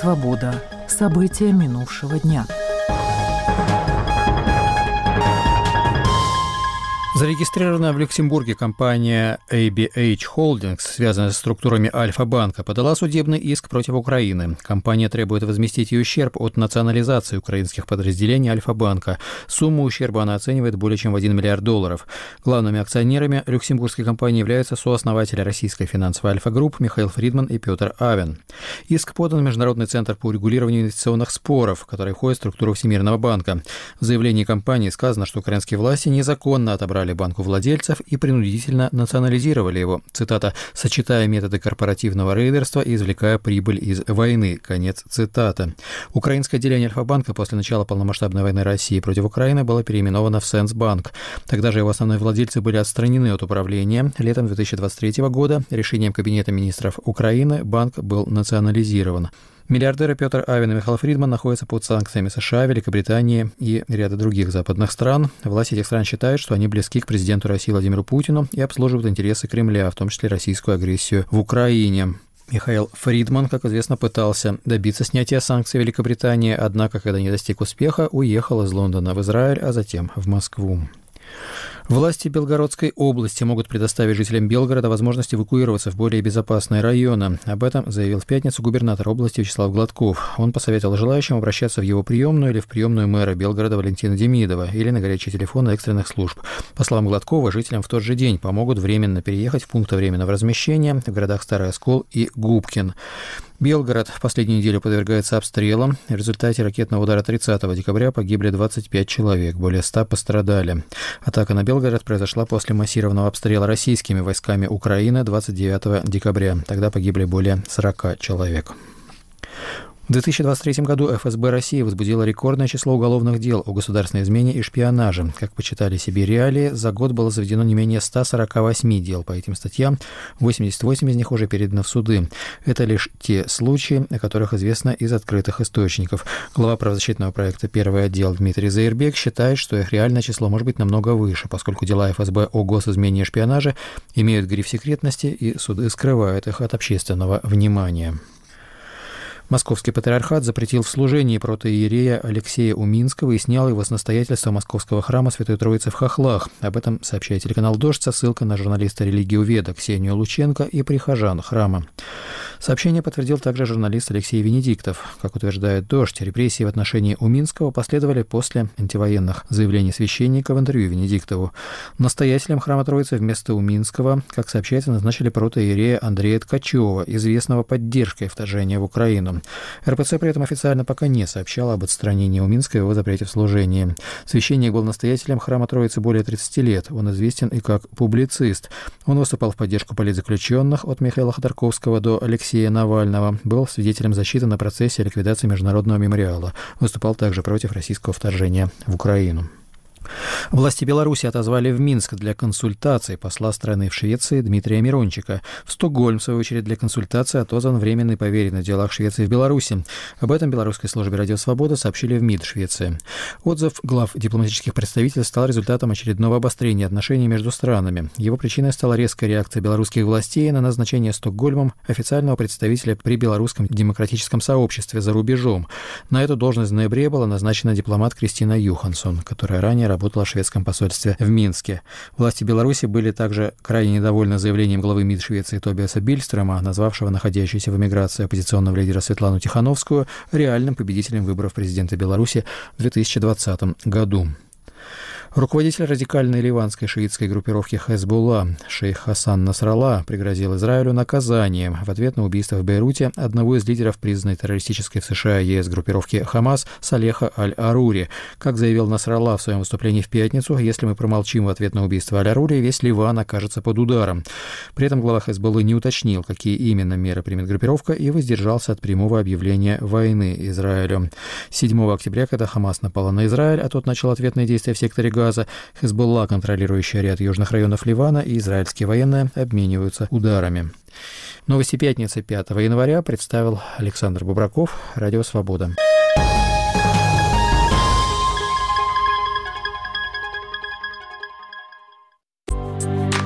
«Свобода». События минувшего дня. Зарегистрированная в Люксембурге компания ABH Holdings, связанная с структурами Альфа-банка, подала судебный иск против Украины. Компания требует возместить ей ущерб от национализации украинских подразделений Альфа-банка. Сумму ущерба она оценивает более чем в $1 миллиард. Главными акционерами люксембургской компании являются сооснователи российской финансовой Альфа-групп Михаил Фридман и Петр Авен. Иск подан в Международный центр по урегулированию инвестиционных споров, который входит в структуру Всемирного банка. В заявлении компании сказано, что украинские власти незаконно отобрали банку владельцев и принудительно национализировали его. Цитата: «сочетая методы корпоративного рейдерства и извлекая прибыль из войны». Конец цитаты. Украинское отделение Альфа-банка после начала полномасштабной войны России против Украины было переименовано в Сенсбанк. Тогда же его основные владельцы были отстранены от управления. Летом 2023 года решением Кабинета министров Украины банк был национализирован. Миллиардеры Петр Авен и Михаил Фридман находятся под санкциями США, Великобритании и ряда других западных стран. Власти этих стран считают, что они близки к президенту России Владимиру Путину и обслуживают интересы Кремля, в том числе российскую агрессию в Украине. Михаил Фридман, как известно, пытался добиться снятия санкций Великобритании, однако, когда не достиг успеха, уехал из Лондона в Израиль, а затем в Москву. Власти Белгородской области могут предоставить жителям Белгорода возможность эвакуироваться в более безопасные районы. Об этом заявил в пятницу губернатор области Вячеслав Гладков. Он посоветовал желающим обращаться в его приемную или в приемную мэра Белгорода Валентина Демидова или на горячие телефоны экстренных служб. По словам Гладкова, жителям в тот же день помогут временно переехать в пункты временного размещения в городах Старый Оскол и Губкин. Белгород в последнюю неделю подвергается обстрелам. В результате ракетного удара 30 декабря погибли 25 человек, более 100 пострадали. Атака на Белгород произошла после массированного обстрела российскими войсками Украины 29 декабря. Тогда погибли более 40 человек. В 2023 году ФСБ России возбудила рекордное число уголовных дел о государственной измене и шпионаже. Как почитали себе реалии, за год было заведено не менее 148 дел по этим статьям, 88 из них уже переданы в суды. Это лишь те случаи, о которых известно из открытых источников. Глава правозащитного проекта «Первый отдел» Дмитрий Заирбек считает, что их реальное число может быть намного выше, поскольку дела ФСБ о госизмене и шпионаже имеют гриф секретности, и суды скрывают их от общественного внимания. Московский патриархат запретил в служении протоиерея Алексея Уминского и снял его с настоятельства Московского храма Святой Троицы в Хохлах. Об этом сообщает телеканал «Дождь» со ссылкой на журналиста религиоведа Ксению Лученко и прихожан храма. Сообщение подтвердил также журналист Алексей Венедиктов. Как утверждает «Дождь», репрессии в отношении Уминского последовали после антивоенных заявлений священника в интервью Венедиктову. Настоятелем храма Троицы вместо Уминского, как сообщается, назначили протоиерея Андрея Ткачева, известного поддержкой вторжения в Украину. РПЦ при этом официально пока не сообщала об отстранении Уминского и его запрете в служении. Священник был настоятелем храма Троицы более 30 лет. Он известен и как публицист. Он выступал в поддержку политзаключенных от Михаила Ходорковского до Алексея Навального. Был свидетелем защиты на процессе ликвидации Международного мемориала. Выступал также против российского вторжения в Украину. Власти Беларуси отозвали в Минск для консультаций посла страны в Швеции Дмитрия Мирончика. В Стокгольм, в свою очередь, для консультации отозван временный поверенный в делах Швеции в Беларуси. Об этом белорусской службе «Радио Свобода» сообщили в МИД Швеции. Отзыв глав дипломатических представительств стал результатом очередного обострения отношений между странами. Его причиной стала резкая реакция белорусских властей на назначение Стокгольмом официального представителя при белорусском демократическом сообществе за рубежом. На эту должность в ноябре была назначена дипломат Кристина Юхансон, которая ранее работала в шведском посольстве в Минске. Власти Беларуси были также крайне недовольны заявлением главы МИД Швеции Тобиаса Бильстрема, назвавшего находящуюся в эмиграции оппозиционного лидера Светлану Тихановскую реальным победителем выборов президента Беларуси в 2020 году. Руководитель радикальной ливанской шиитской группировки Хезболла шейх Хасан Насралла пригрозил Израилю наказанием в ответ на убийство в Бейруте одного из лидеров признанной террористической в США и ЕС группировки Хамас Салеха Аль-Арури. Как заявил Насралла в своем выступлении в пятницу, если мы промолчим в ответ на убийство Аль-Арури, весь Ливан окажется под ударом. При этом глава Хезболлы не уточнил, какие именно меры примет группировка, и воздержался от прямого объявления войны Израилю. 7 октября, когда Хамас напала на Израиль, а тот начал ответные действия в секторе Газа, Хезболла, контролирующая ряд южных районов Ливана, и израильские военные обмениваются ударами. Новости пятницы 5 января представил Александр Бубраков, Радио Свобода.